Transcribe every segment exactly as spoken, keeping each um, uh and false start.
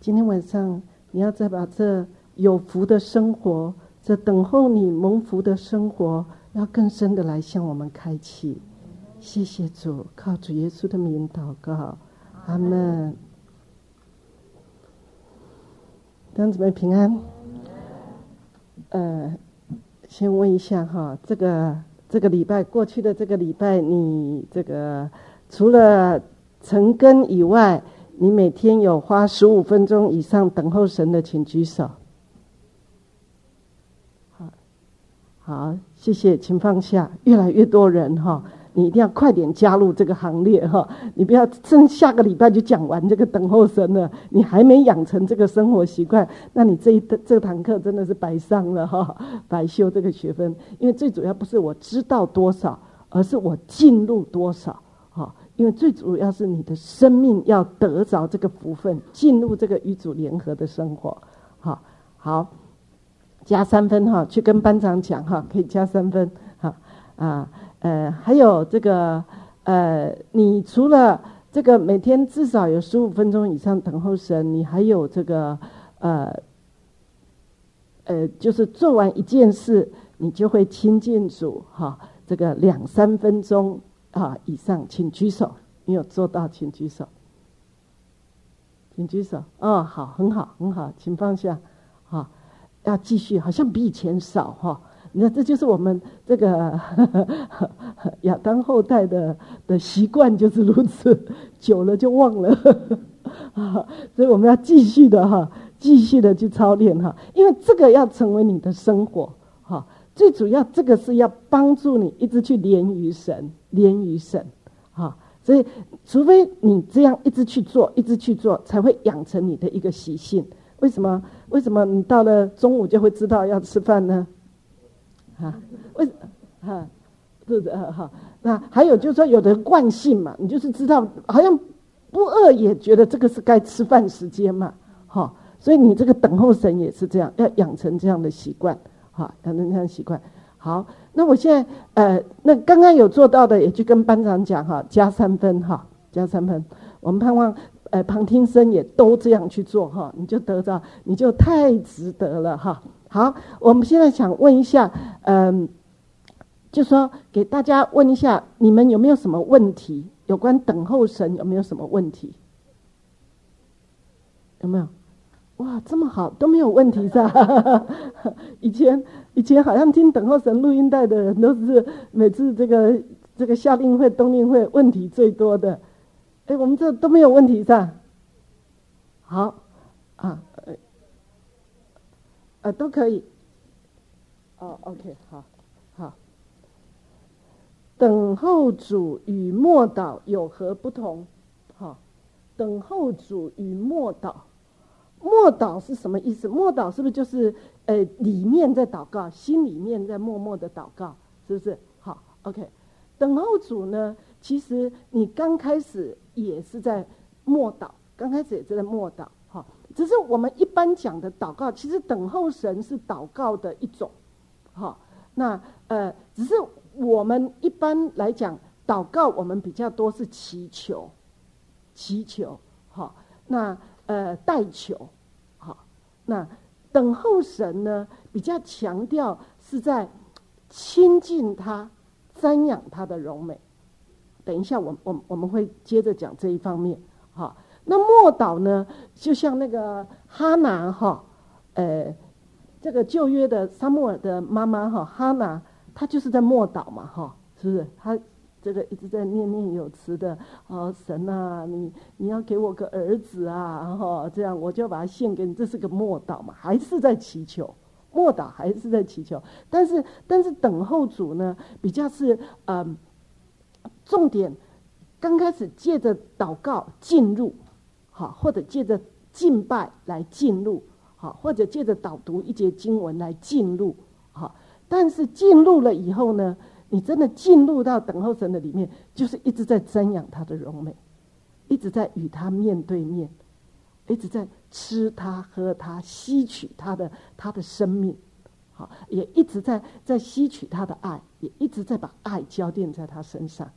今天晚上你要再把这有福的生活，这等候你蒙福的生活，要更深的来向我们开启。谢谢主，靠主耶稣的名祷告，阿们。弟兄姊妹平安。呃，先问一下哈，这个这个礼拜过去的这个礼拜，你这个除了晨更以外，你每天有花十五分钟以上等候神的，请举手。好，好，谢谢，请放下。越来越多人哈。你一定要快点加入这个行列哈！你不要趁下个礼拜就讲完这个等候神了，你还没养成这个生活习惯，那你这一这堂课真的是白上了哈，白修这个学分。因为最主要不是我知道多少，而是我进入多少哈。因为最主要是你的生命要得着这个福分，进入这个与主联合的生活。好，好，加三分哈，去跟班长讲哈，可以加三分哈啊。呃，还有这个，呃，你除了这个每天至少有十五分钟以上等候神，你还有这个，呃，呃，就是做完一件事，你就会亲近主哈。这个两三分钟啊以上，请举手。你有做到，请举手。请举手。哦，好，很好，很好，请放下。好，要继续，好像比以前少哈。你看，这就是我们这个亚当后代的的习惯，就是如此，久了就忘了所以我们要继续的哈，继续的去操练哈，因为这个要成为你的生活哈。最主要，这个是要帮助你一直去连于神，连于神哈。所以，除非你这样一直去做，一直去做，才会养成你的一个习性。为什么？为什么你到了中午就会知道要吃饭呢？啊，为啊，是的哈。那还有就是说，有的惯性嘛，你就是知道，好像不饿也觉得这个是该吃饭时间嘛，哈。所以你这个等候神也是这样，要养成这样的习惯，哈，养成这样的习惯。好，那我现在呃，那刚刚有做到的，也去跟班长讲哈，加三分哈，加三分。我们盼望呃旁听生也都这样去做哈，你就得到，你就太值得了哈。好，我们现在想问一下，嗯，就说给大家问一下，你们有没有什么问题？有关等候神有没有什么问题？有没有？哇，这么好，都没有问题是吧？以前以前好像听等候神录音带的人，都是每次这个这个夏令会、冬令会问题最多的。哎，我们这都没有问题是吧？好，啊。呃，都可以。哦 ，OK， 好，好。等候主与默祷有何不同？好，等候主与默祷，默祷是什么意思？默祷是不是就是呃里面在祷告，心里面在默默的祷告，是不是？好 ，OK。等候主呢，其实你刚开始也是在默祷，刚开始也是在默祷，好。只是我们一般讲的祷告，其实等候神是祷告的一种，好，那呃，只是我们一般来讲，祷告我们比较多是祈求，祈求，好，那呃代求，好，那等候神呢，比较强调是在亲近他，瞻仰他的荣美。等一下我，我我我们会接着讲这一方面，好。那默祷呢，就像那个哈拿哈，呃，这个旧约的撒母耳的妈妈哈，哈拿，她就是在默祷嘛哈，是不是？她这个一直在念念有词的，哦，神啊，你你要给我个儿子啊，哈，这样我就把他献给你，这是个默祷嘛，还是在祈求，默祷还是在祈求，但是但是等候主呢，比较是嗯、呃，重点刚开始借着祷告进入。好，或者借着敬拜来进入，好，或者借着导读一节经文来进入，好，但是进入了以后呢，你真的进入到等候神的里面，就是一直在瞻仰他的荣美，一直在与他面对面，一直在吃他喝他，吸取他的他的生命，好，也一直在在吸取他的爱，也一直在把爱浇奠在他身上。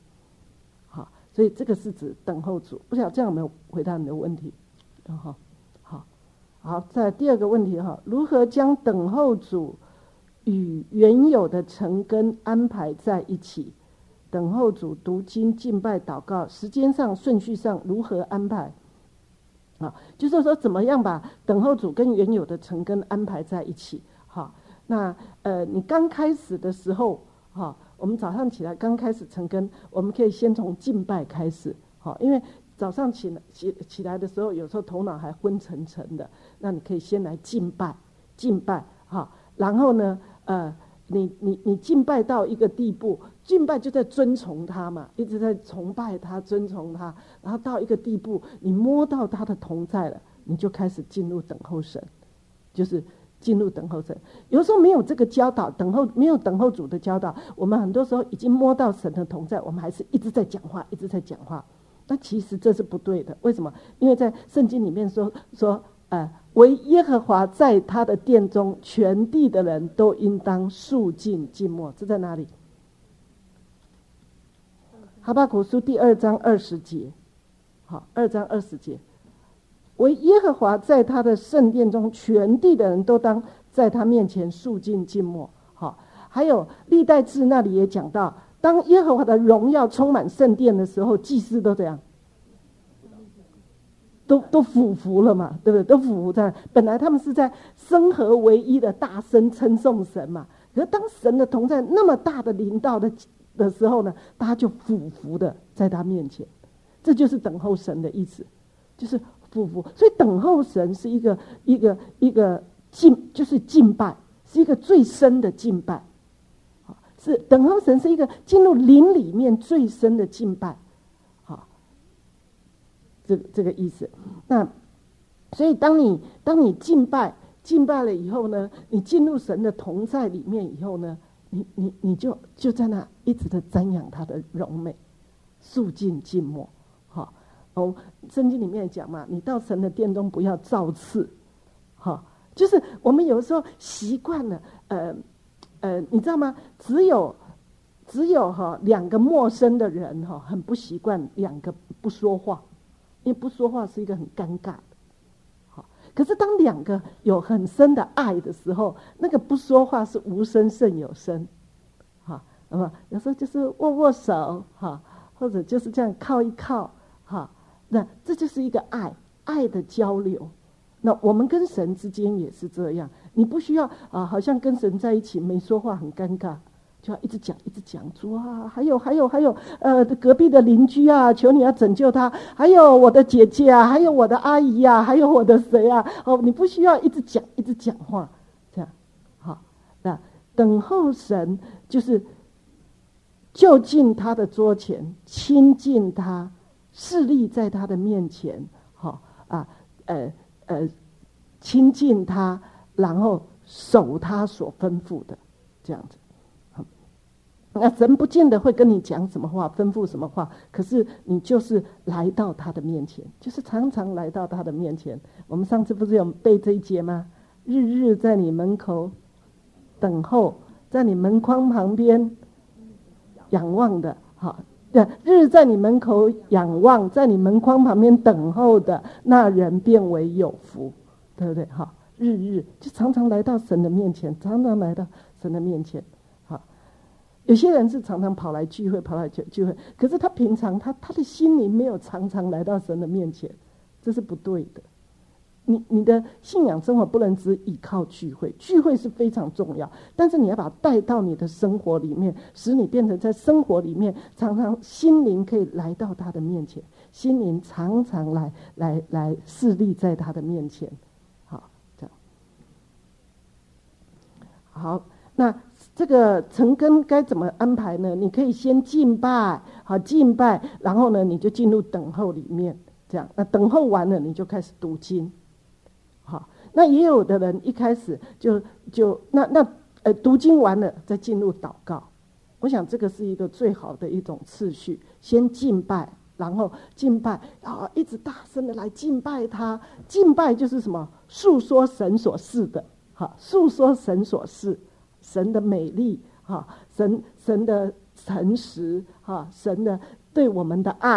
所以这个是指等候主，不晓得这样有没有回答你的问题？然后好， 好，再来第二个问题哈，如何将等候主与原有的成根安排在一起？等候主、读经、敬拜、祷告，时间上、顺序上如何安排？啊，就是说怎么样把等候主跟原有的成根安排在一起？好，那呃，你刚开始的时候，哈，我们早上起来刚开始成根，我们可以先从敬拜开始，好，因为早上起来起起来的时候，有时候头脑还昏沉沉的，那你可以先来敬拜，敬拜，哈，然后呢，呃，你你你敬拜到一个地步，敬拜就在尊崇他嘛，一直在崇拜他、尊崇他，然后到一个地步，你摸到他的同在了，你就开始进入等候神，就是进入等候神。有时候没有这个教导，等候没有等候主的教导，我们很多时候已经摸到神的同在，我们还是一直在讲话，一直在讲话。那其实这是不对的，为什么？因为在圣经里面说说，呃，唯耶和华在他的殿中，全地的人都应当肃静静默。这在哪里？哈巴谷书第二章二十节，好，二章二十节，唯耶和华在他的圣殿中，全地的人都当在他面前肃静静默。好，还有历代志那里也讲到，当耶和华的荣耀充满圣殿的时候，祭司都这样，都都俯伏了嘛，对不对？都俯伏在，本来他们是在生和唯一的大声称颂神嘛，可是当神的同在那么大的临到的的时候呢，大家就俯伏的在他面前，这就是等候神的意思，就是俯伏。所以等候神是一个一个一个敬，就是敬拜，是一个最深的敬拜。是等候神是一个进入灵里面最深的敬拜，好，这这个意思。那所以当你当你敬拜敬拜了以后呢，你进入神的同在里面以后呢，你你你就就在那一直的瞻仰他的荣美，肃静静默。好，哦，圣经里面讲嘛，你到神的殿中不要造次，好，就是我们有时候习惯了，呃。呃，你知道吗？只有只有哈两个陌生的人哈，很不习惯两个不说话，因为不说话是一个很尴尬的。好，可是当两个有很深的爱的时候，那个不说话是无声胜有声。好，那么有时候就是握握手哈，或者就是这样靠一靠哈，那这就是一个爱爱的交流。那我们跟神之间也是这样，你不需要啊，好像跟神在一起没说话很尴尬，就要一直讲一直讲，主啊，还有还有还有，呃，隔壁的邻居啊，求你要拯救他，还有我的姐姐啊，还有我的阿姨啊，还有我的谁啊，哦，你不需要一直讲一直讲话，这样，好，那等候神就是就近他的桌前，亲近他，侍立在他的面前，好啊，呃。呃，亲近他，然后守他所吩咐的，这样子。那神不见得会跟你讲什么话，吩咐什么话，可是你就是来到他的面前，就是常常来到他的面前。我们上次不是有背这一节吗？日日在你门口等候，在你门框旁边仰望的，好。对，日在你门口仰望，在你门框旁边等候的那人变为有福，对不对？好，日日就常常来到神的面前，常常来到神的面前。好，有些人是常常跑来聚会，跑来聚聚会，可是他平常他他的心灵没有常常来到神的面前，这是不对的。你你的信仰生活不能只依靠聚会，聚会是非常重要，但是你要把它带到你的生活里面，使你变成在生活里面常常心灵可以来到他的面前，心灵常常来来来侍立在他的面前。好，这样好，那这个成根该怎么安排呢？你可以先敬拜，好敬拜，然后呢你就进入等候里面，这样那等候完了你就开始读经。好，那也有的人一开始就就那那呃读经完了再进入祷告，我想这个是一个最好的一种次序，先敬拜，然后敬拜啊，一直大声的来敬拜他，敬拜就是什么？诉说神所示的，好，诉说神所示，神的美丽，哈，神神的诚实，哈，神的对我们的爱，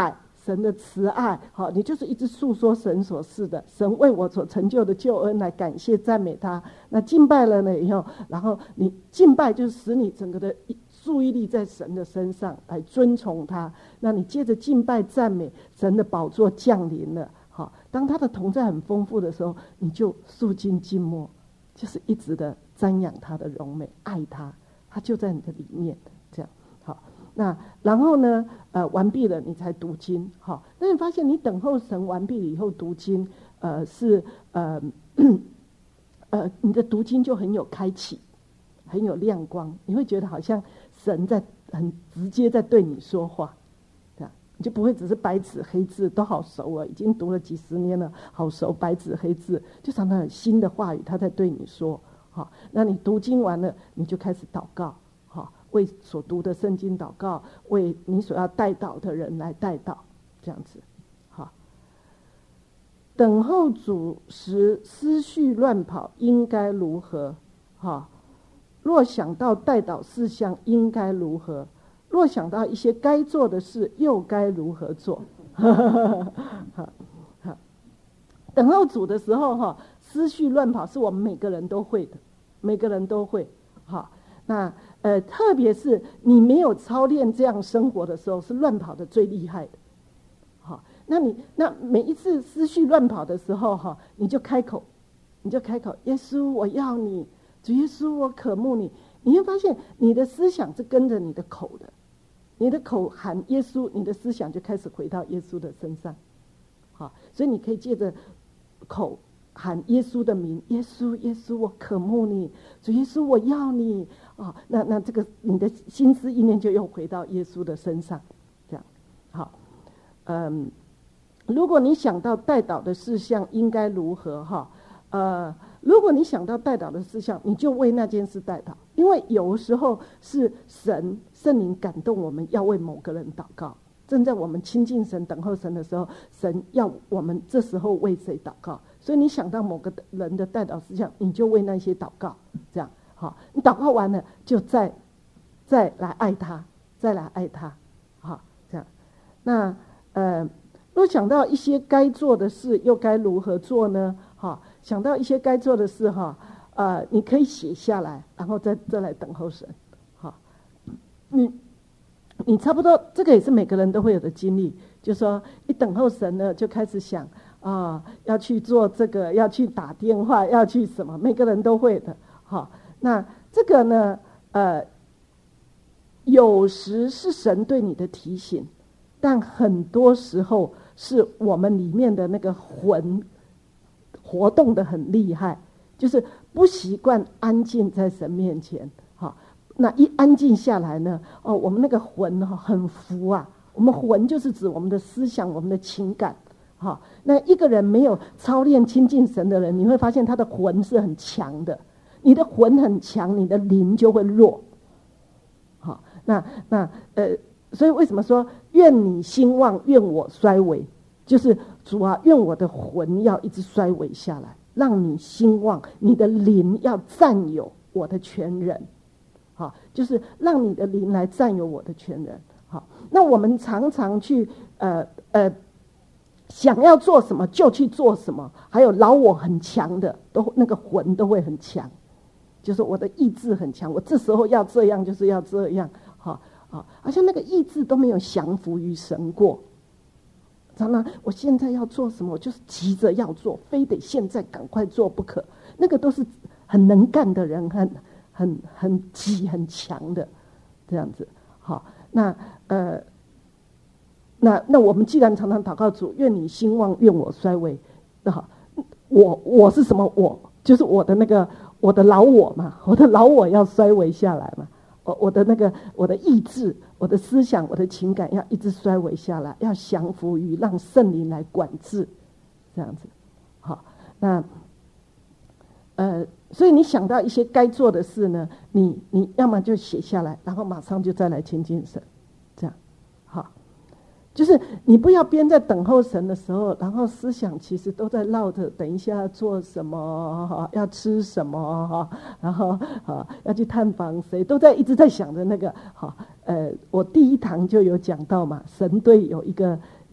神的慈爱，好，你就是一直诉说神所示的，神为我所成就的救恩来感谢赞美他。那敬拜了呢以后，然后你敬拜就是使你整个的注意力在神的身上来尊崇他。那你接着敬拜赞美，神的宝座降临了。好，当他的同在很丰富的时候，你就肃静静默，就是一直的瞻仰他的荣美，爱他，他就在你的里面。这样好，那然后呢，呃，完毕了你才读经。好，那你发现你等候神完毕了以后读经，呃，是呃呃，你的读经就很有开启，很有亮光，你会觉得好像神在很直接在对你说话。你就不会只是白纸黑字，都好熟了，已经读了几十年了，好熟白纸黑字，就常常有新的话语他在对你说。好，那你读经完了，你就开始祷告，好，为所读的圣经祷告，为你所要带祷的人来带祷，这样子。好，等候主时思绪乱跑，应该如何？好，若想到带祷事项应该如何？若想到一些该做的事，又该如何做？好，好，等候主的时候，哈，思绪乱跑是我们每个人都会的，每个人都会。好，那呃，特别是你没有操练这样生活的时候，是乱跑的最厉害的。好，那你那每一次思绪乱跑的时候，哈，你就开口，你就开口，耶稣，我要你，主耶稣，我渴慕你。你会发现，你的思想是跟着你的口的。你的口喊耶稣，你的思想就开始回到耶稣的身上。好，所以你可以借着口喊耶稣的名，耶稣，耶稣，我渴慕你，主耶稣，我要你啊！那那这个你的心思意念就又回到耶稣的身上，这样好。嗯，如果你想到代祷的事项应该如何哈？呃，如果你想到代祷的事项，你就为那件事代祷，因为有时候是神圣灵感动我们要为某个人祷告，正在我们亲近神等候神的时候，神要我们这时候为谁祷告，所以你想到某个人的代祷事项，你就为那些祷告，这样好，你祷告完了就再再来爱他，再来爱他，好，这样。那呃若想到一些该做的事，又该如何做呢？哈，想到一些该做的事，哈，呃，你可以写下来，然后再再来等候神。好，你你差不多，这个也是每个人都会有的经历，就是说一等候神呢，就开始想啊，要去做这个，要去打电话，要去什么，每个人都会的。好，那这个呢，呃，有时是神对你的提醒，但很多时候是我们里面的那个魂活动的很厉害，就是不习惯安静在神面前。好，那一安静下来呢，哦，我们那个魂很浮啊。我们魂就是指我们的思想，我们的情感。好，那一个人没有操练亲近神的人，你会发现他的魂是很强的。你的魂很强，你的灵就会弱。好，那那呃。所以为什么说愿你兴旺，愿我衰微？就是主啊，愿我的魂要一直衰微下来，让你兴旺，你的灵要占有我的全人。好，就是让你的灵来占有我的全人。好，那我们常常去呃呃想要做什么就去做什么，还有老我很强的，都那个魂都会很强，就是我的意志很强，我这时候要这样就是要这样。好。啊，好像那个意志都没有降服于神过。常常我现在要做什么，我就是急着要做，非得现在赶快做不可。那个都是很能干的人，很很很急很强的这样子。好，那呃，那那我们既然常常祷告主，愿你兴旺，愿我衰微。那好，我我是什么我？就是我的那个我的老我嘛，我的老我要衰微下来嘛。我我的那个我的意志，我的思想，我的情感要一直衰微下来，要降服于让圣灵来管制，这样子。好，那呃，所以你想到一些该做的事呢，你你要么就写下来，然后马上就再来亲近神，这样。好，就是你不要边在等候神的时候，然后思想其实都在绕着等一下要做什么，要吃什么，然后要去探访谁，都在一直在想着那个。好，呃，我第一堂就有讲到嘛，神对有一个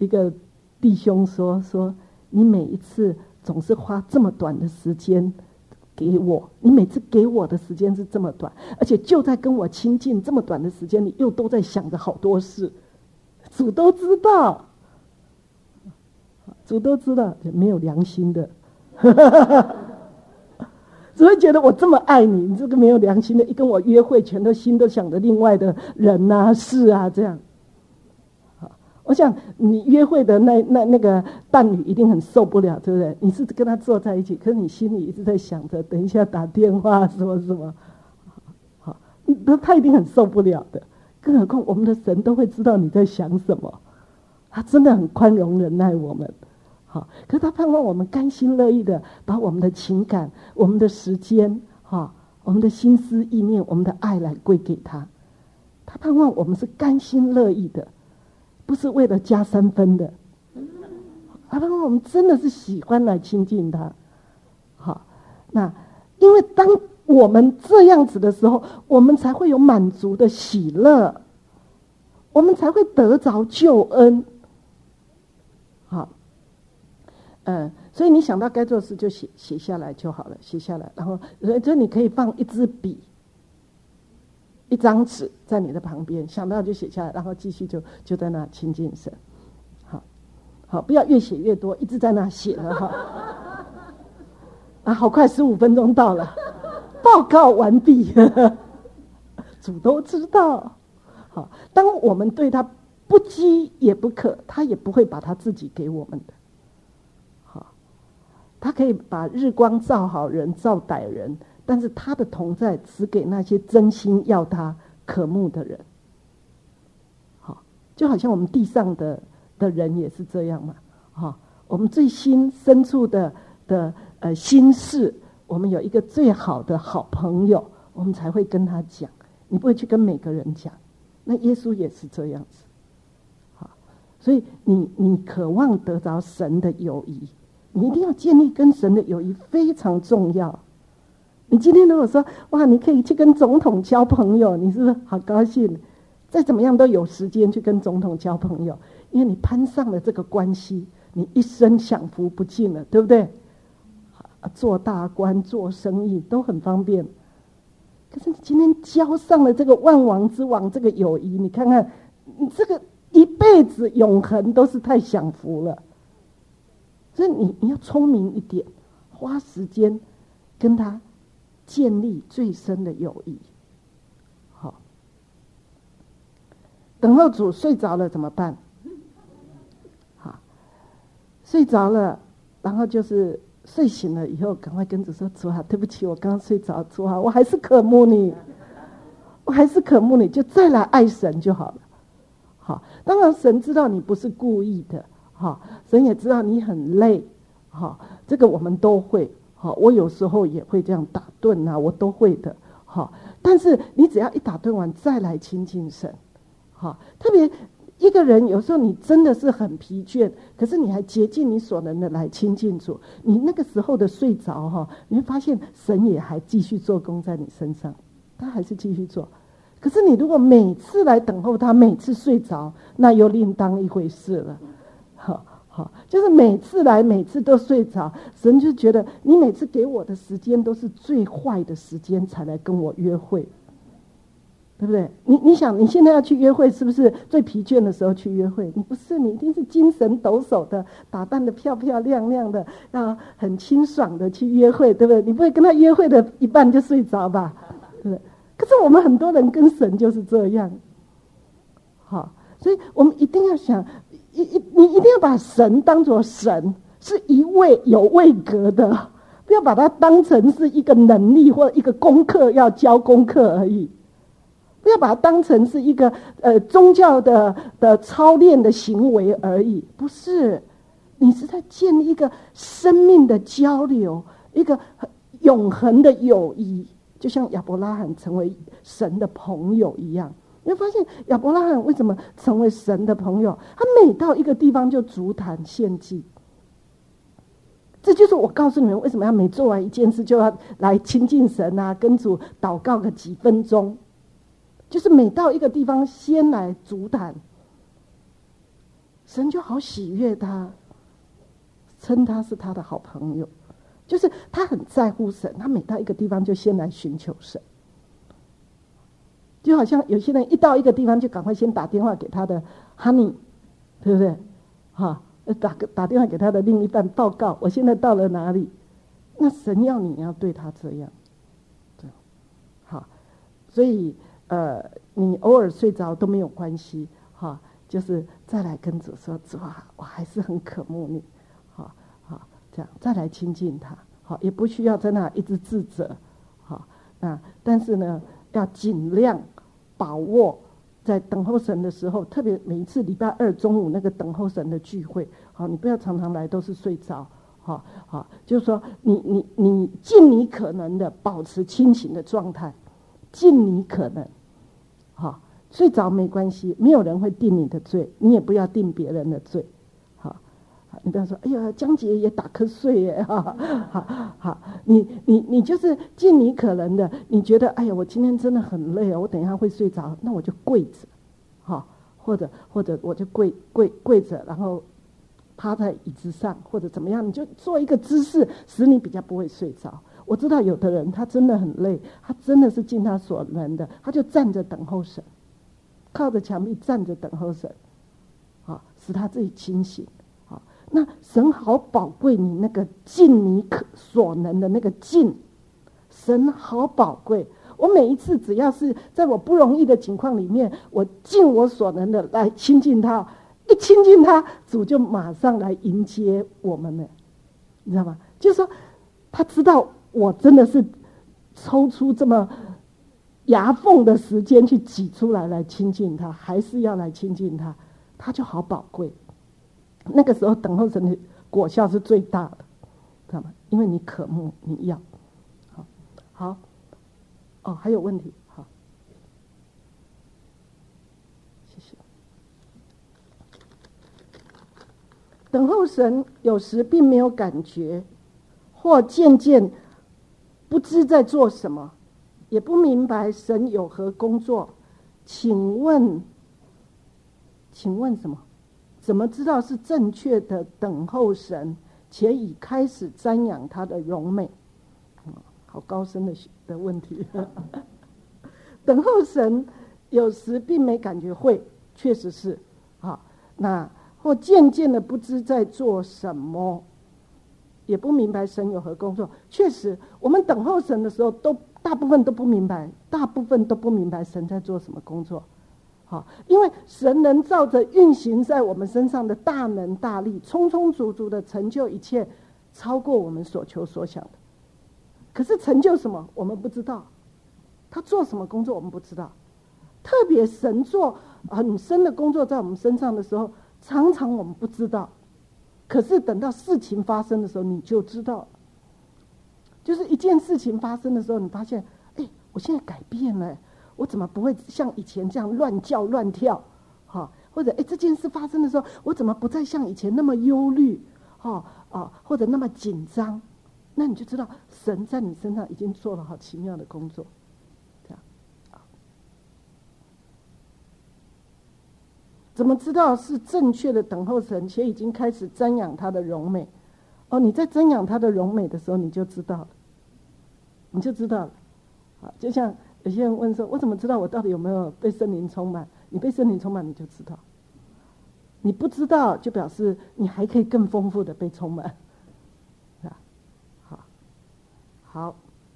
一个弟兄说说，你每一次总是花这么短的时间给我，你每次给我的时间是这么短，而且就在跟我亲近这么短的时间里，又都在想着好多事。主都知道，主都知道，没有良心的，只会觉得我这么爱你，你这个没有良心的，一跟我约会，全都心都想着另外的人啊、事啊，这样。我想你约会的那那那个伴侣一定很受不了，对不对？你是跟他坐在一起，可是你心里一直在想着，等一下打电话什么什么，好，那他一定很受不了的。更何况我们的神都会知道你在想什么，他真的很宽容忍耐我们，好，可是他盼望我们甘心乐意的把我们的情感、我们的时间、哈、我们的心思意念、我们的爱来归给他。他盼望我们是甘心乐意的。不是为了加三分的，啊，我们真的是喜欢来亲近他。好，那因为当我们这样子的时候，我们才会有满足的喜乐，我们才会得着救恩。好，嗯，所以你想到该做的事就写写下来就好了，写下来，然后所以你可以放一支笔。一张纸在你的旁边，想到就写下来，然后继续就就在那亲近神。好，好，不要越写越多，一直在那写了哈。啊，好快，十五分钟到了，报告完毕。主都知道。好，当我们对他不饥也不渴，他也不会把他自己给我们的。好，他可以把日光照好人，照歹人。但是他的同在只给那些真心要他渴慕的人。好，就好像我们地上的的人也是这样嘛。好，我们最心深处的的呃心事，我们有一个最好的好朋友，我们才会跟他讲。你不会去跟每个人讲。那耶稣也是这样子。好，所以你你渴望得着神的友谊，你一定要建立跟神的友谊，非常重要。你今天如果说哇，你可以去跟总统交朋友，你是不是好高兴？再怎么样都有时间去跟总统交朋友，因为你攀上了这个关系，你一生享福不尽了，对不对？做大官、做生意都很方便。可是你今天交上了这个万王之王这个友谊，你看看，你这个一辈子永恒都是太享福了。所以你你要聪明一点，花时间跟他建立最深的友谊。好，等候主睡着了怎么办？好，睡着了，然后就是睡醒了以后，赶快跟主说：主啊，对不起，我刚刚睡着，主啊，我还是渴慕你，我还是渴慕你，就再来爱神就好了。好，当然神知道你不是故意的，好，神也知道你很累，好，这个我们都会。好，我有时候也会这样打盹啊，我都会的。好，但是你只要一打盹完，再来亲近神。好，特别一个人有时候你真的是很疲倦，可是你还竭尽你所能的来亲近主，你那个时候的睡着哈，你会发现神也还继续做工在你身上，他还是继续做。可是你如果每次来等候他，每次睡着，那又另当一回事了。好。好，就是每次来每次都睡着，神就觉得你每次给我的时间都是最坏的时间才来跟我约会，对不对？你你想你现在要去约会，是不是最疲倦的时候去约会？你不是，你一定是精神抖擞的，打扮的漂漂亮亮的，要很清爽的去约会，对不对？你不会跟他约会的一半就睡着吧？对不对？可是我们很多人跟神就是这样。好，所以我们一定要想。一一你一定要把神当作神，是一位有位格的，不要把它当成是一个能力或一个功课要教功课而已，不要把它当成是一个呃宗教的的操练的行为而已，不是，你是在建立一个生命的交流，一个永恒的友谊，就像亚伯拉罕成为神的朋友一样。你会发现亚伯拉罕为什么成为神的朋友？他每到一个地方就足坛献祭。这就是我告诉你们为什么要每做完一件事就要来亲近神啊，跟主祷告个几分钟，就是每到一个地方先来足坛。 神就好喜悦他，称他是他的好朋友，就是他很在乎神，他每到一个地方就先来寻求神。就好像有些人一到一个地方就赶快先打电话给他的 honey， 对不对？哈，打打电话给他的另一半报告我现在到了哪里。那神要你要对他这样，这样好，所以呃，你偶尔睡着都没有关系，哈，就是再来跟主说，主啊，我还是很渴慕你，好好这样再来亲近他，好，也不需要在那一直自责，好，那但是呢，要尽量把握在等候神的时候，特别每一次礼拜二中午那个等候神的聚会，好，你不要常常来都是睡着。好好，就是说你你你尽你可能的保持清醒的状态，尽你可能，好，睡着没关系，没有人会定你的罪，你也不要定别人的罪，好，你不要说哎呀江姐也打瞌睡耶，哈，好好，你你你就是尽你可能的，你觉得哎呀我今天真的很累哦，我等一下会睡着，那我就跪着，好，或者或者我就跪跪跪着，然后趴在椅子上或者怎么样，你就做一个姿势，使你比较不会睡着。我知道有的人他真的很累，他真的是尽他所能的，他就站着等候神，靠着墙壁站着等候神，好，使他自己清醒。好，那神好宝贵你那个尽你可所能的那个尽，神好宝贵。我每一次只要是在我不容易的情况里面，我尽我所能的来亲近他，一亲近他，主就马上来迎接我们了，你知道吗？就是说他知道我真的是抽出这么牙缝的时间去挤出来来亲近他，还是要来亲近他，他就好宝贵。那个时候等候神的果效是最大的，知道吗？因为你渴慕，你要好好哦，还有问题？好，谢谢。等候神有时并没有感觉，或渐渐不知在做什么，也不明白神有何工作。请问请问什么？怎么知道是正确的等候神，且已开始瞻仰他的荣美？好高深的的问题。等候神有时并没感觉，会确实是好，那或渐渐的不知在做什么，也不明白神有何工作。确实我们等候神的时候，都大部分都不明白，大部分都不明白神在做什么工作。好，因为神能照着运行在我们身上的大能大力，充充足足的成就一切，超过我们所求所想的。可是成就什么我们不知道，他做什么工作我们不知道。特别神做很深的工作在我们身上的时候，常常我们不知道，可是等到事情发生的时候你就知道了。就是一件事情发生的时候，你发现哎，我现在改变了，我怎么不会像以前这样乱叫乱跳，哈，或者哎这件事发生的时候，我怎么不再像以前那么忧虑，哈啊，或者那么紧张？那你就知道神在你身上已经做了好奇妙的工作。这样，怎么知道是正确的等候神，且已经开始瞻仰他的荣美？哦，你在瞻仰他的荣美的时候，你就知道了，你就知道了。啊，就像有些人问说，我怎么知道我到底有没有被圣灵充满？你被圣灵充满，你就知道。你不知道，就表示你还可以更丰富的被充满。好，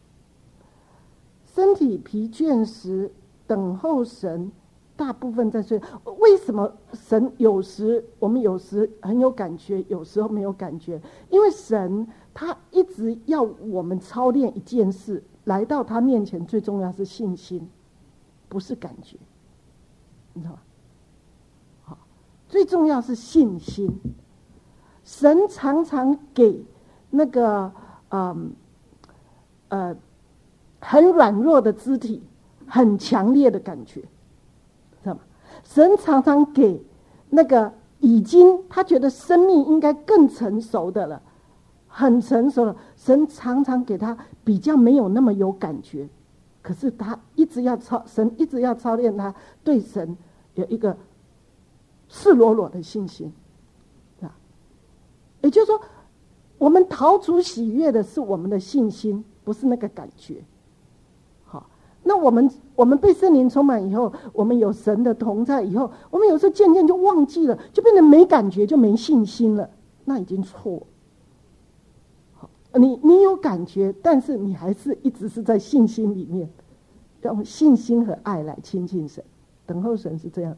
身体疲倦时等候神，大部分在睡。为什么神有时我们有时很有感觉，有时候没有感觉？因为神他一直要我们操练一件事，来到他面前最重要是信心，不是感觉，你知道吗？好，最重要是信心。神常常给那个嗯。呃，很软弱的肢体，很强烈的感觉，知道吗？神常常给那个已经他觉得生命应该更成熟的了，很成熟了，神常常给他比较没有那么有感觉，可是他一直要操，神一直要操练他对神有一个赤裸裸的信心， 也就是说，我们逃出喜悦的是我们的信心，不是那个感觉。好，那我们我们被圣灵充满以后，我们有神的同在以后，我们有时候渐渐就忘记了，就变得没感觉，就没信心了，那已经错了。好，你你有感觉，但是你还是一直是在信心里面，用信心和爱来亲近神，等候神是这样。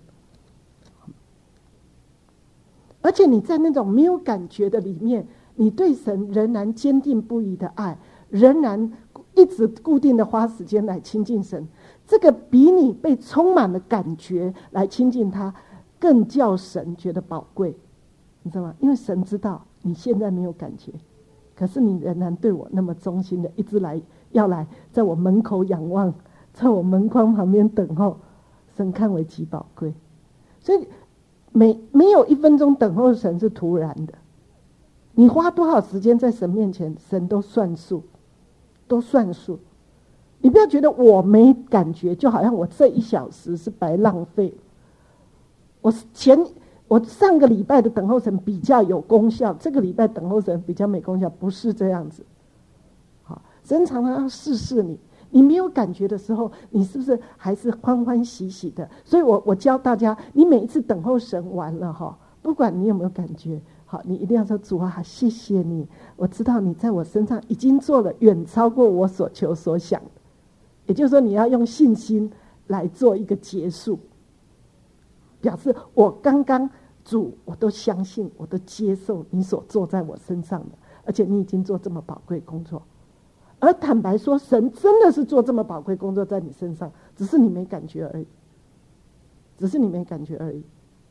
而且你在那种没有感觉的里面，你对神仍然坚定不移的爱，仍然一直固定的花时间来亲近神，这个比你被充满了感觉来亲近他更叫神觉得宝贵，你知道吗？因为神知道你现在没有感觉，可是你仍然对我那么忠心的一直来，要来在我门口仰望，在我门框旁边等候，神看为极宝贵。所以没没有一分钟等候神是突然的，你花多少时间在神面前，神都算数，都算数。你不要觉得我没感觉，就好像我这一小时是白浪费。我前我上个礼拜的等候神比较有功效，这个礼拜等候神比较没功效，不是这样子。好，神常常要试试你。你没有感觉的时候，你是不是还是欢欢喜喜的？所以我我教大家，你每一次等候神完了哈，不管你有没有感觉，好，你一定要说主啊，谢谢你，我知道你在我身上已经做了远超过我所求所想的。也就是说，你要用信心来做一个结束，表示我刚刚主我都相信，我都接受你所做在我身上的，而且你已经做这么宝贵工作。而坦白说，神真的是做这么宝贵工作在你身上，只是你没感觉而已，只是你没感觉而已。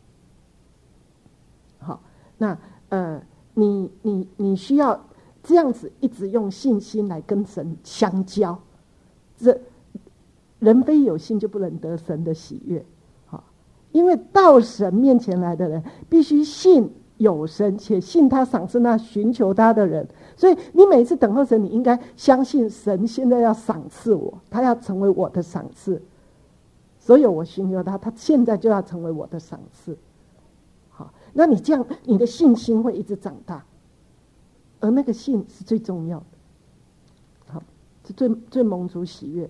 好，那呃，你你你需要这样子一直用信心来跟神相交。这人非有信就不能得神的喜悦。好，因为到神面前来的人，必须信有神，且信他赏赐那寻求他的人。所以你每次等候神，你应该相信神现在要赏赐我，他要成为我的赏赐。所有我寻求他，他现在就要成为我的赏赐。好，那你这样，你的信心会一直长大，而那个信是最重要的，好，是最最蒙主喜悦的。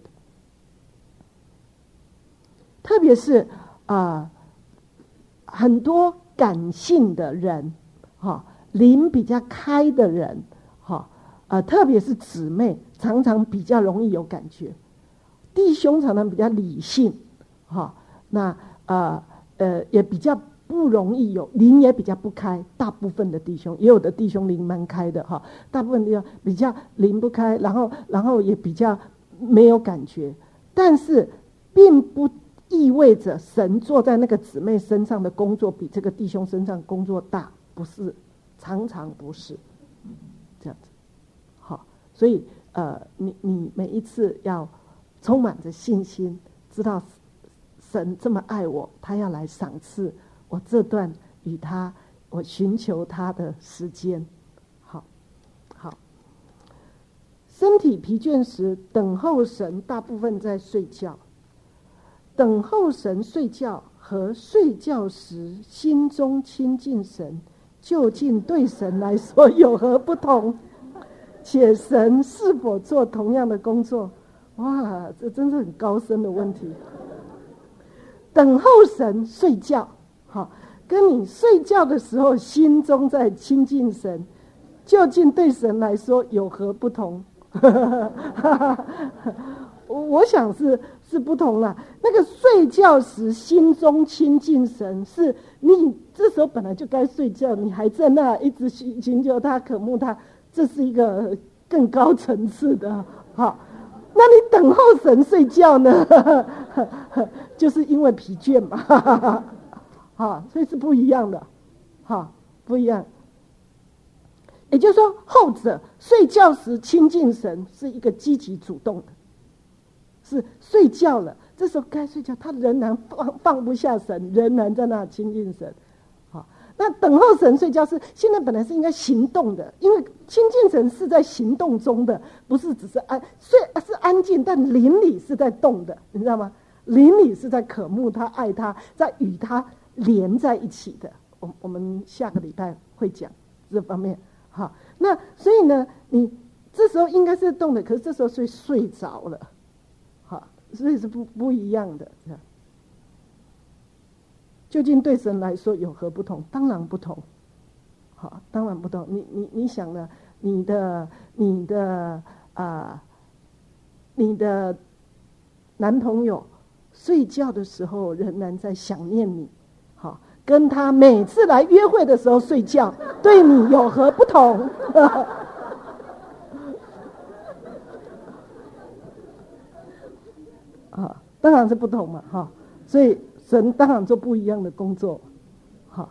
特别是啊、呃，很多感性的人，哈，灵比较开的人。好，呃，特别是姊妹，常常比较容易有感觉；弟兄常常比较理性，哈，那呃呃也比较不容易有灵，也比较不开。大部分的弟兄，也有的弟兄灵蛮开的哈，大部分弟兄比较灵不开，然后然后也比较没有感觉。但是，并不意味着神坐在那个姊妹身上的工作比这个弟兄身上工作大，不是，常常不是。这样子，好，所以呃，你你每一次要充满着信心，知道神这么爱我，他要来赏赐我这段与他我寻求他的时间。好，好，身体疲倦时，等候神，大部分在睡觉。等候神睡觉和睡觉时心中亲近神，究竟对神来说有何不同？且神是否做同样的工作？哇，这真是很高深的问题。等候神睡觉，好，跟你睡觉的时候心中在亲近神，究竟对神来说有何不同？我想是是不同了。那个睡觉时心中亲近神，是你这时候本来就该睡觉，你还在那一直寻求他、渴慕他，这是一个更高层次的。好，那你等候神睡觉呢？就是因为疲倦嘛。好，所以是不一样的。好，不一样。也就是说，后者睡觉时亲近神是一个积极主动的。是睡觉了，这时候该睡觉，他仍然放放不下神，仍然在那亲近神。好，那等候神睡觉是现在本来是应该行动的，因为亲近神是在行动中的，不是只是安睡是安静，但灵里是在动的，你知道吗？灵里是在渴慕他、爱他，在与他连在一起的。我我们下个礼拜会讲。 这方面。好，那所以呢，你这时候应该是动的，可是这时候睡睡着了，好，所以是不不一样的。究竟对神来说有何不同？当然不同。好，当然不同。你你你想呢？你的你的啊、呃，你的男朋友睡觉的时候仍然在想念你，好，跟他每次来约会的时候睡觉，对你有何不同？啊，当然是不同嘛，哈。所以神当然做不一样的工作，好。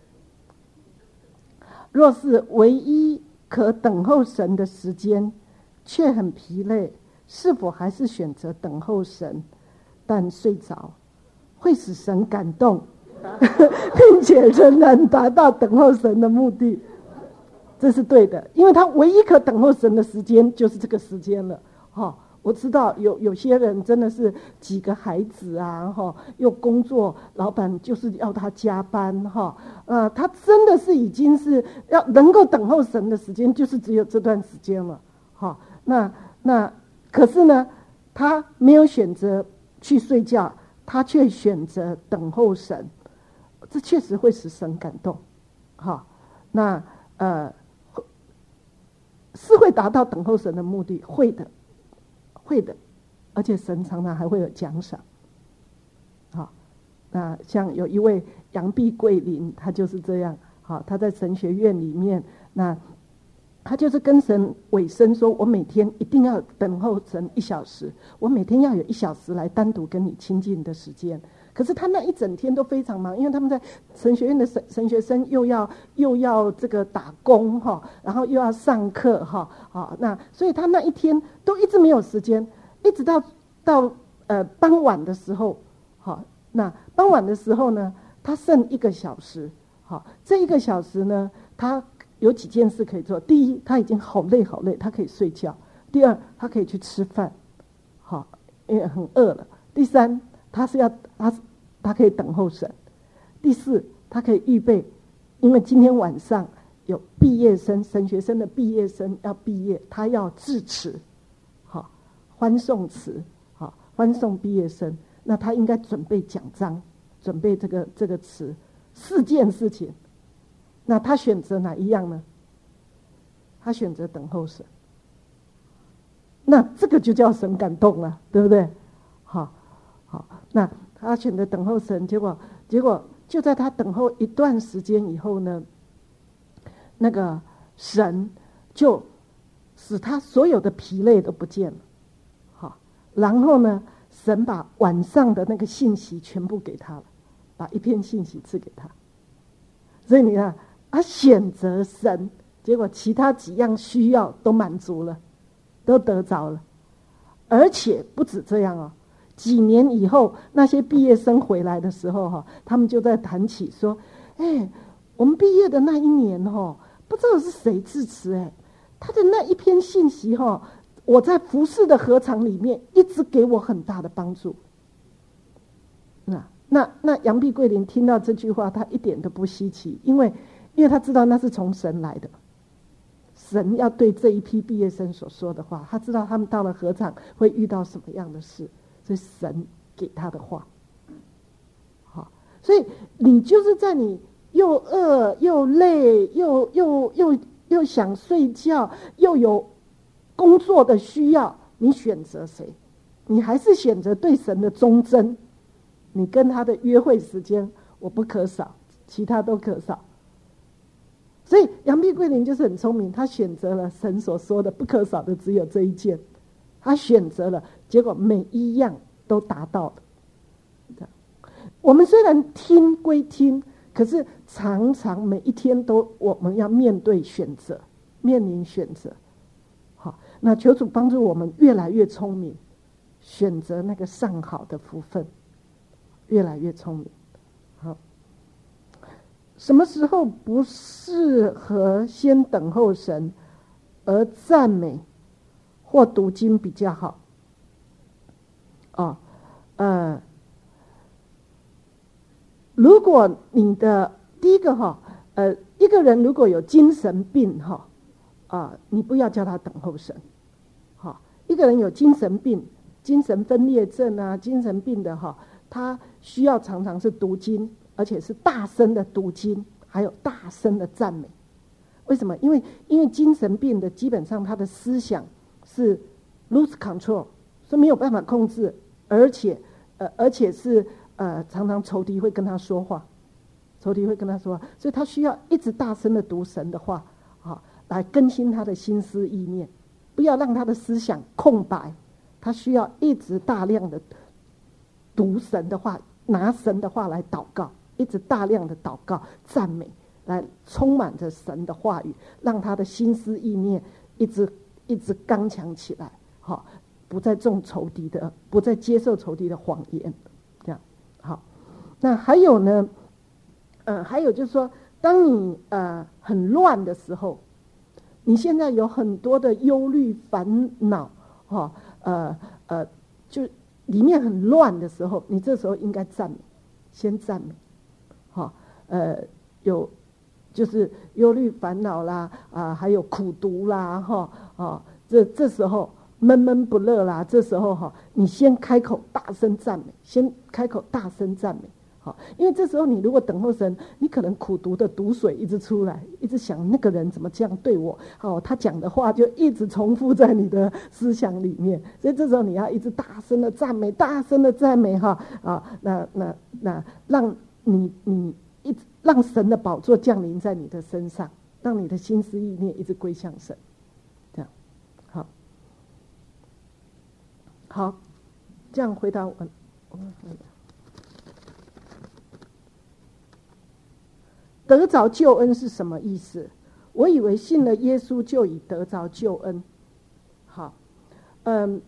若是唯一可等候神的时间，却很疲累，是否还是选择等候神？但睡着会使神感动，并且仍然达到等候神的目的，这是对的，因为他唯一可等候神的时间就是这个时间了。哦，我知道有有些人真的是几个孩子啊，哈，又工作，老板就是要他加班，哈，呃，他真的是已经是要能够等候神的时间，就是只有这段时间了，哈。那那可是呢，他没有选择去睡觉，他却选择等候神，这确实会使神感动，哈。那呃，是会达到等候神的目的，会的。会的，而且神常常还会有奖赏。好，那像有一位杨碧桂林，他就是这样。好，他在神学院里面，那他就是跟神委身说，我每天一定要等候神一小时，我每天要有一小时来单独跟你亲近的时间。可是他那一整天都非常忙，因为他们在神学院的神神学生又要又要这个打工哈，然后又要上课哈，好，那所以他那一天都一直没有时间，一直到到呃傍晚的时候，好，那傍晚的时候呢，他剩一个小时，好，这一个小时呢，他有几件事可以做。第一，他已经好累好累，他可以睡觉；第二，他可以去吃饭，好，因为很饿了；第三，他是要他他可以等候神；第四，他可以预备，因为今天晚上有毕业生神学生的毕业生要毕业，他要致辞，好，欢送词，好，欢送毕业生，那他应该准备奖章，准备这个这个词，四件事情。那他选择哪一样呢？他选择等候神。那这个就叫神感动了，对不对？好，好，那他选择等候神，结果结果就在他等候一段时间以后呢，那个神就使他所有的疲累都不见了。好，然后呢，神把晚上的那个信息全部给他了，把一篇信息赐给他。所以你看，他选择神，结果其他几样需要都满足了，都得着了。而且不止这样哦，几年以后那些毕业生回来的时候哈，他们就在谈起说，哎，我们毕业的那一年哈，不知道是谁致辞，哎，他的那一篇信息哈，我在服侍的合场里面一直给我很大的帮助。那那那杨碧桂林听到这句话，他一点都不稀奇，因为因为他知道那是从神来的，神要对这一批毕业生所说的话，他知道他们到了合场会遇到什么样的事，所以神给他的话。好，所以你就是在你又饿又累又又又又想睡觉又有工作的需要，你选择谁？你还是选择对神的忠贞。你跟他的约会时间我不可少，其他都可少。所以杨碧桂林就是很聪明，他选择了神所说的不可少的只有这一件，他选择了，结果每一样都达到了。我们虽然听归听，可是常常每一天都我们要面对选择，面临选择。好，那求主帮助我们越来越聪明，选择那个上好的福分，越来越聪明。好，什么时候不适合先等候神，而赞美或读经比较好？哦，呃，如果你的第一个哈， 呃，一个人如果有精神病哈，啊、呃，你不要叫他等候神，哈，一个人有精神病、精神分裂症啊、精神病的哈，他需要常常是读经，而且是大声的读经，还有大声的赞美。为什么？因为因为精神病的基本上他的思想是 lose control， 是没有办法控制，而且呃而且是呃常常仇敌会跟他说话。仇敌会跟他说，所以他需要一直大声的读神的话，啊，来更新他的心思意念，不要让他的思想空白。他需要一直大量的读神的话，拿神的话来祷告，一直大量的祷告、赞美，来充满着神的话语，让他的心思意念一直一直刚强起来，好，不再中仇敌的，不再接受仇敌的谎言，这样好。那还有呢？嗯，还有就是说，当你呃很乱的时候，你现在有很多的忧虑、烦恼，哈、哦，呃呃，就里面很乱的时候，你这时候应该赞美，先赞美，哈、哦，呃，有就是忧虑、烦恼啦，啊、呃，还有苦毒啦，哈、哦，哦，这这时候闷闷不乐啦，这时候哈、哦，你先开口大声赞美，先开口大声赞美。因为这时候你如果等候神，你可能苦毒的毒水一直出来，一直想那个人怎么这样对我，哦，他讲的话就一直重复在你的思想里面，所以这时候你要一直大声的赞美，大声的赞美哈啊，那那那让你你一直让神的宝座降临在你的身上，让你的心思意念一直归向神，这样好，好，这样回答我。得着救恩是什么意思？我以为信了耶稣就已得着救恩。好，嗯，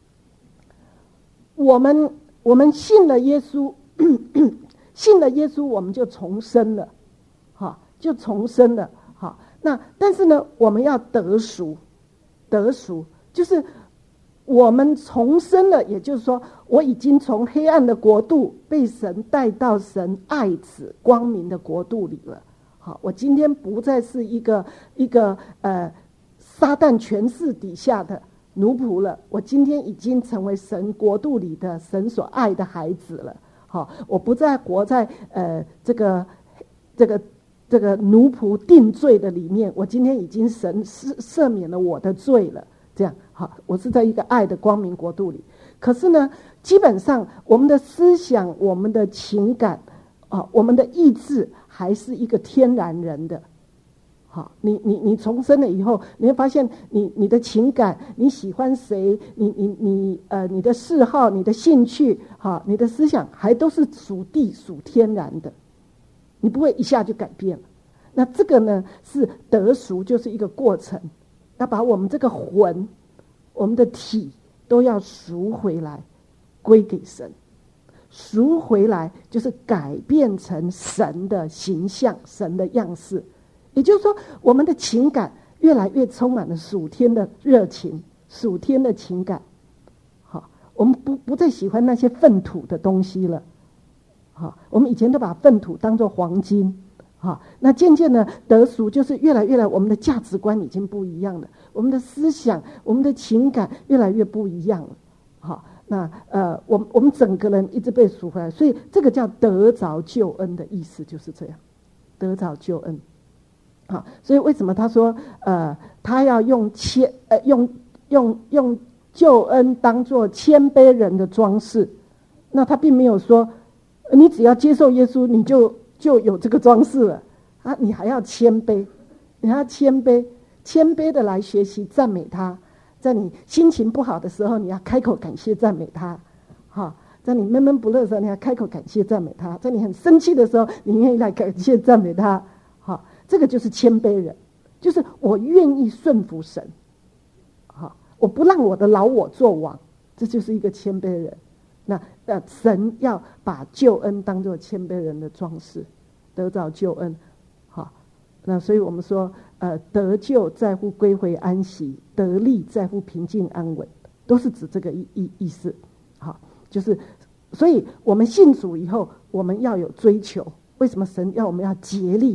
我们我们信了耶稣，信了耶稣我们就重生了，好，就重生了。好，那但是呢，我们要得赎，得赎就是我们重生了，也就是说，我已经从黑暗的国度被神带到神爱子光明的国度里了。好，我今天不再是一个一个呃撒旦权势底下的奴仆了，我今天已经成为神国度里的神所爱的孩子了。好，我不再活在呃这个这个这个奴仆定罪的里面，我今天已经神赦赦免了我的罪了。这样好，我是在一个爱的光明国度里。可是呢，基本上我们的思想、我们的情感啊，我们的意志还是一个天然人的。好，你你你重生了以后，你会发现你你的情感，你喜欢谁，你你你呃你的嗜好、你的兴趣，哈，你的思想还都是属地属天然的，你不会一下就改变了。那这个呢，是得赎，就是一个过程。要把我们这个魂、我们的体都要赎回来，归给神。赎回来就是改变成神的形象、神的样式。也就是说，我们的情感越来越充满了属天的热情、属天的情感。好，我们不不再喜欢那些粪土的东西了。好，我们以前都把粪土当作黄金。好，那渐渐的得赎，就是越来越来，我们的价值观已经不一样了，我们的思想、我们的情感越来越不一样了。好，那呃，我们我们整个人一直被赎回来，所以这个叫得着救恩的意思就是这样，得着救恩。好，所以为什么他说呃，他要用谦呃用用用救恩当作谦卑人的装饰？那他并没有说你只要接受耶稣，你就。就有这个装饰了啊！你还要谦卑，你还要谦卑，谦卑的来学习赞美他。在你心情不好的时候，你要开口感谢赞美他。哈，在你闷闷不乐的时候，你要开口感谢赞美他。在你很生气的时候，你愿意来感谢赞美他。哈，这个就是谦卑人，就是我愿意顺服神。哈，我不让我的老我做王，这就是一个谦卑人。那呃，神要把救恩当作谦卑人的装饰，得着救恩，好，那所以我们说，呃，得救在乎归回安息，得力在乎平静安稳，都是指这个意意意思，好，就是，所以我们信主以后，我们要有追求，为什么神要我们要竭力？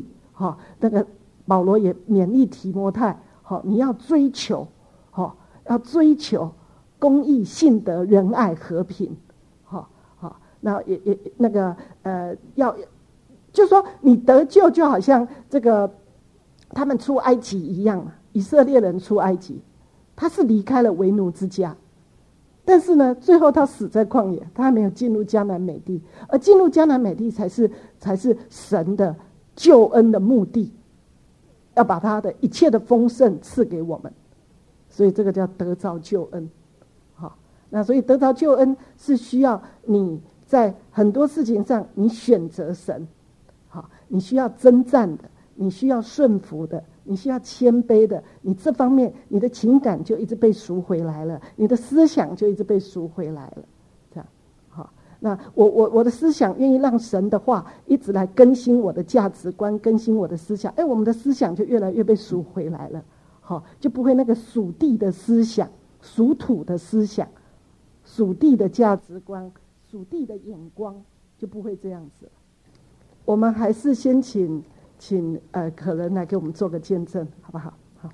哈，那个保罗也勉励提摩太，好，你要追求，好，要追求公义、信德、仁爱、和平，好，好，那也也那个呃，要就说你得救就好像这个他们出埃及一样嘛，以色列人出埃及，他是离开了为奴之家。但是呢，最后他死在旷野，他还没有进入迦南美地，而进入迦南美地才是才是神的救恩的目的，要把他的一切的丰盛赐给我们，所以这个叫得着救恩。好，那所以得着救恩是需要你在很多事情上你选择神，好，你需要征战的，你需要顺服的，你需要谦卑的，你这方面你的情感就一直被赎回来了，你的思想就一直被赎回来了，这样好。那我我我的思想愿意让神的话一直来更新我的价值观，更新我的思想，哎，我们的思想就越来越被赎回来了，好，就不会那个属地的思想、属土的思想、属地的价值观、属地的眼光，就不会这样子了。我们还是先请。请呃可人来给我们做个见证，好不好？好，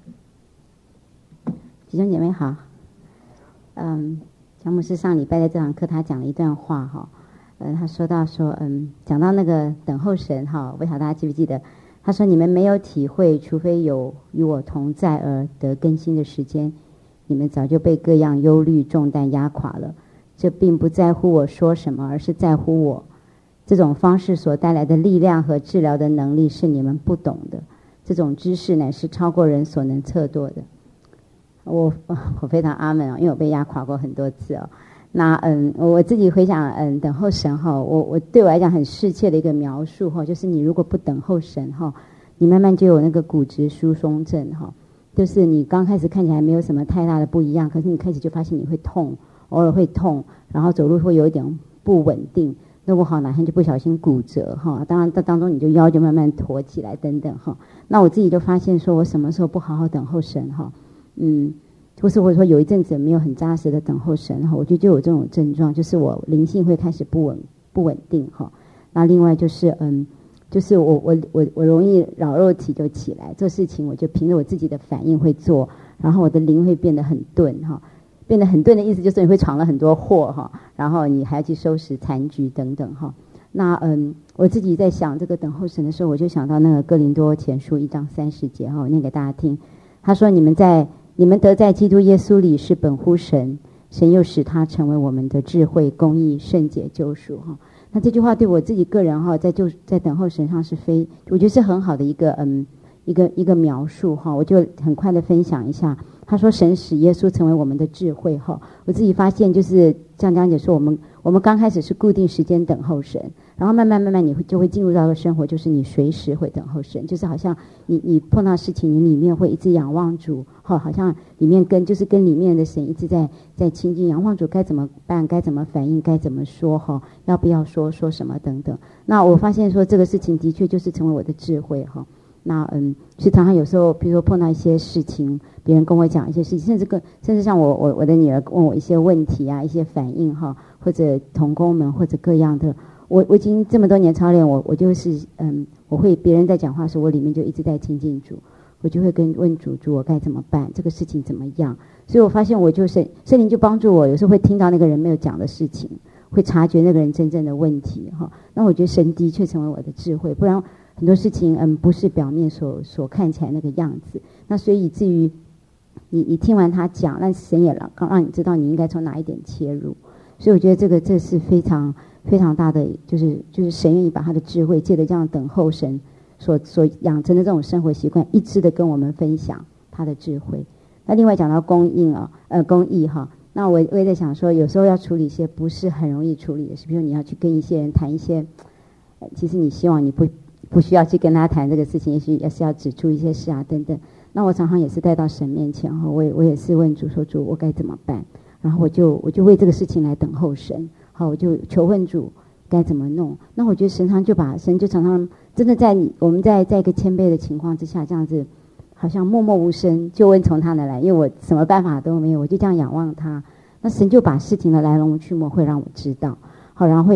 弟兄姐妹好。嗯，蒋牧师上礼拜在这堂课他讲了一段话哈，呃，他说到说，嗯，讲到那个等候神哈，不晓得大家记不记得？他说你们没有体会，除非有与我同在而得更新的时间，你们早就被各样忧虑重担压垮了。这并不在乎我说什么，而是在乎我。这种方式所带来的力量和治疗的能力是你们不懂的，这种知识乃是超过人所能测度的。我我非常阿门哦，因为我被压垮过很多次哦。那嗯，我自己回想，嗯，等候神哈，我我对我来讲很适切的一个描述哈，就是你如果不等候神哈，你慢慢就有那个骨质疏松症哈，就是你刚开始看起来没有什么太大的不一样，可是你开始就发现你会痛，偶尔会痛，然后走路会有一点不稳定。弄不好哪天就不小心骨折哈，当然在当中你就腰就慢慢驼起来等等哈。那我自己就发现说，我什么时候不好好等候神哈，嗯，或是或者说有一阵子没有很扎实的等候神哈，我觉得就有这种症状，就是我灵性会开始不稳不稳定哈。那另外就是嗯，就是我我我我容易扰肉体就起来，做事情我就凭着我自己的反应会做，然后我的灵会变得很钝哈。变得很钝的意思就是你会闯了很多祸哈，然后你还要去收拾残局等等哈。那嗯，我自己在想这个等候神的时候，我就想到那个哥林多前书一章三十节哈，我念给大家听。他说：“你们在你们得在基督耶稣里是本乎神，神又使他成为我们的智慧、公义、圣洁、救赎哈。”那这句话对我自己个人哈，在就在等候神上是非，我觉得是很好的一个嗯一个一个描述哈，我就很快的分享一下。他说神使耶稣成为我们的智慧哈，我自己发现就是像江姐说，我们我们刚开始是固定时间等候神，然后慢慢慢慢你会就会进入到一个生活，就是你随时会等候神，就是好像你你碰到事情，你里面会一直仰望主哈，好像里面跟就是跟里面的神一直在在亲近，仰望主该怎么办，该怎么反应，该怎么说哈，要不要说说什么等等。那我发现说这个事情的确就是成为我的智慧哈。那嗯，其实常常有时候，比如说碰到一些事情，别人跟我讲一些事情，甚至跟甚至像我我我的女儿问我一些问题啊，一些反应哈，或者同工们或者各样的，我我已经这么多年操练，我我就是嗯，我会别人在讲话的时候，我里面就一直在亲近主，我就会跟问主主我该怎么办，这个事情怎么样？所以我发现我就是圣灵就帮助我，有时候会听到那个人没有讲的事情，会察觉那个人真正的问题哈。那我觉得神的确成为我的智慧，不然。很多事情嗯不是表面所所看起来那个样子，那所以以至于你你听完他讲，那神也让让你知道你应该从哪一点切入，所以我觉得这个这是非常非常大的，就是就是神愿意把他的智慧借着这样等候神所所养成的这种生活习惯，一直的跟我们分享他的智慧。那另外讲到公益啊呃公益哈，那我我也在想说，有时候要处理一些不是很容易处理的事，比如你要去跟一些人谈一些，呃、其实你希望你不。不需要去跟他谈这个事情，也许也是要指出一些事啊等等。那我常常也是带到神面前哈，我也我也是问主说主我该怎么办，然后我就我就为这个事情来等候神，好我就求问主该怎么弄。那我觉得神常就把神就常常真的在你我们在在一个谦卑的情况之下，这样子好像默默无声，就问从他那来，因为我什么办法都没有，我就这样仰望他。那神就把事情的来龙去脉会让我知道，好然后会。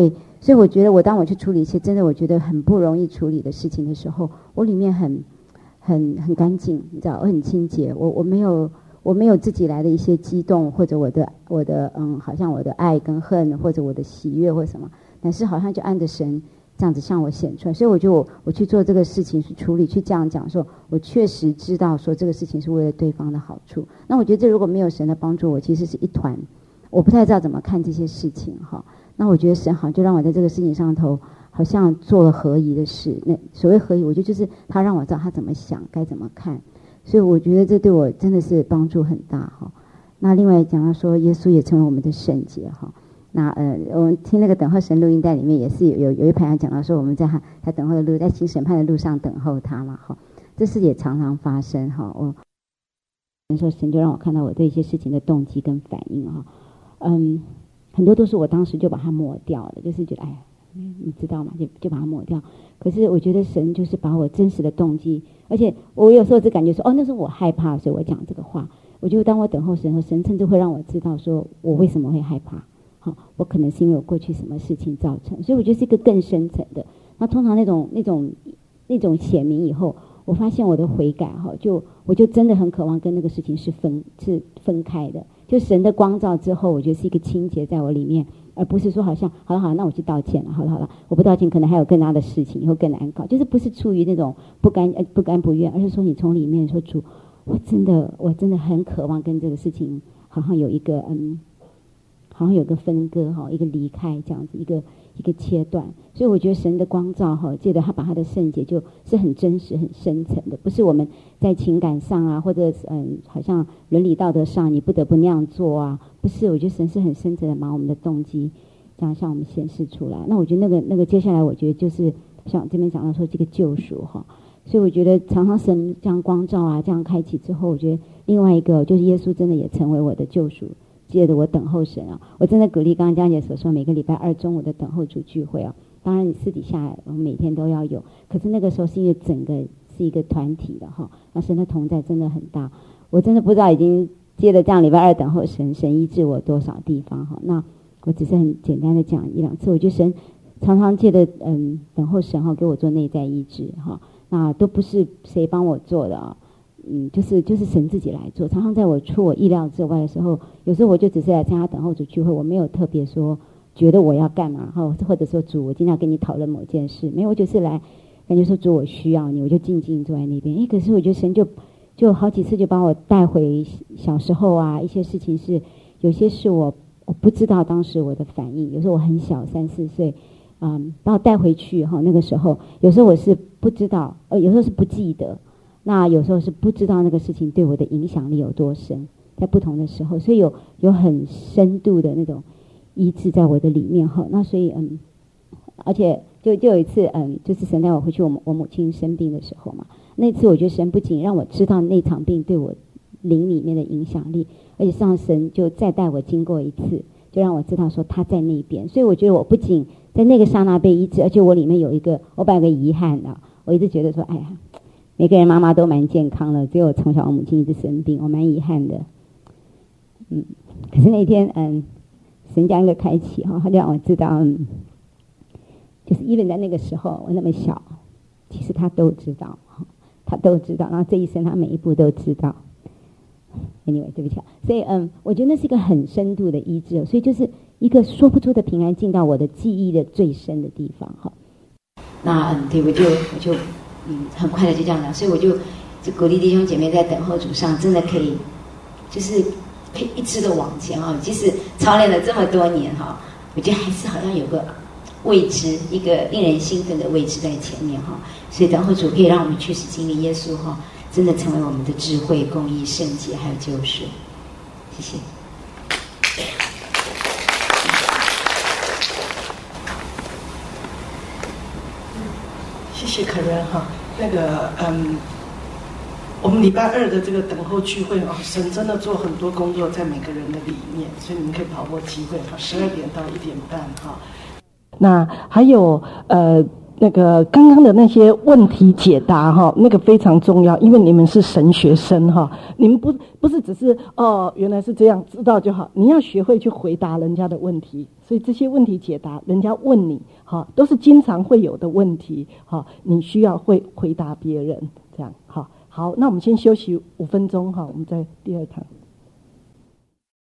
所以我觉得我当我去处理一些真的我觉得很不容易处理的事情的时候，我里面很很很干净，你知道，我很清洁，我我没有我没有自己来的一些激动，或者我的我的嗯，好像我的爱跟恨，或者我的喜悦或什么，但是好像就按着神这样子向我显出来。所以我就我我去做这个事情，去处理，去这样讲说，我确实知道说这个事情是为了对方的好处。那我觉得这如果没有神的帮助，我其实是一团，我不太知道怎么看这些事情哈。那我觉得神好像就让我在这个事情上头好像做了合宜的事。那所谓合宜，我觉得就是他让我知道他怎么想，该怎么看。所以我觉得这对我真的是帮助很大哈。那另外讲到说耶稣也成为我们的圣洁哈。那呃，我们听那个等候神录音带里面也是有有有一排讲到说我们在他他等候的路，在行审判的路上等候他嘛哈。这事也常常发生哈。我说神就让我看到我对一些事情的动机跟反应哈。嗯。很多都是我当时就把它抹掉了，就是觉得哎呀，你知道吗？就就把它抹掉。可是我觉得神就是把我真实的动机，而且我有时候只感觉说，哦，那是我害怕，所以我讲这个话。我就当我等候神和神甚至会让我知道说我为什么会害怕。好，我可能是因为我过去什么事情造成，所以我觉得是一个更深层的。那通常那种那种那种显明以后，我发现我的悔改哈，就我就真的很渴望跟那个事情是分是分开的。就神的光照之后，我觉得是一个清洁在我里面，而不是说好像好了好了，那我去道歉了，好了好了，我不道歉可能还有更大的事情，以后更难搞，就是不是出于那种不甘呃不甘不愿，而是说你从里面说主，我真的我真的很渴望跟这个事情好像有一个嗯，好像有个分割哈，一个离开这样子，一个一个切断。所以我觉得神的光照哈，记得他把他的圣洁就是很真实很深层的，不是我们在情感上啊，或者嗯，好像伦理道德上你不得不那样做啊，不是。我觉得神是很深层的把我们的动机这样向我们显示出来。那我觉得那个那个接下来我觉得就是像这边讲到说这个救赎哈，所以我觉得常常神这样光照啊，这样开启之后，我觉得另外一个就是耶稣真的也成为我的救赎。借着我等候神啊，我真的鼓励刚刚佳姐所说，每个礼拜二中午的等候主聚会啊。当然你私底下我们每天都要有，可是那个时候是因为整个是一个团体的哈，那神的同在真的很大。我真的不知道已经接着这样礼拜二等候神，神医治我多少地方哈。那我只是很简单的讲一两次，我觉得神常常借着嗯等候神哈给我做内在医治哈，那都不是谁帮我做的啊。嗯，就是就是神自己来做，常常在我出我意料之外的时候，有时候我就只是来参加等候主聚会，我没有特别说觉得我要干嘛哈，或者说主我今天要跟你讨论某件事，没有，我就是来感觉说主我需要你，我就静静坐在那边。诶，可是我觉得神就就好几次就把我带回小时候啊，一些事情是有些是我我不知道当时我的反应，有时候我很小三四岁，嗯，把我带回去哈，那个时候有时候我是不知道，呃，有时候是不记得。那有时候是不知道那个事情对我的影响力有多深，在不同的时候，所以有有很深度的那种医治在我的里面哈。那所以嗯，而且就就有一次嗯，就是神带我回去我母我母亲生病的时候嘛，那次我觉得神不仅让我知道那场病对我灵里面的影响力，而且上神就再带我经过一次，就让我知道说他在那边。所以我觉得我不仅在那个刹那被医治，而且我里面有一个我本来有个遗憾的，我一直觉得说哎呀。每个人妈妈都蛮健康的，只有从小我母亲一直生病，我蛮遗憾的。嗯，可是那天嗯，神将一个开启哈，他就让我知道，嗯，就是even在那个时候我那么小，其实他都知道，他都知道，然后这一生他每一步都知道。Anyway， 对不起啊，所以嗯，我觉得那是一个很深度的医治，所以就是一个说不出的平安进到我的记忆的最深的地方哈。那嗯，对，我就我就。嗯，很快的就这样了，所以我就就鼓励弟兄姐妹在等候主上，真的可以，就是可以一直的往前哈。即使操练了这么多年哈，我觉得还是好像有个未知，一个令人兴奋的位置在前面哈。所以等候主可以让我们确实经历耶稣哈，真的成为我们的智慧、公义、圣洁还有救赎。谢谢。 谢谢可人哈，那个嗯，我们礼拜二的这个等候聚会哦，神真的做很多工作在每个人的里面，所以你们可以把握机会哈，十二点到一点半哈。那还有呃， 那个刚刚的那些问题解答哈，那个非常重要，因为你们是神学生哈，你们不不是只是哦原来是这样知道就好，你要学会去回答人家的问题，所以这些问题解答，人家问你哈，都是经常会有的问题哈，你需要会回答别人这样哈。好，那我们先休息五分钟哈，我们再第二堂。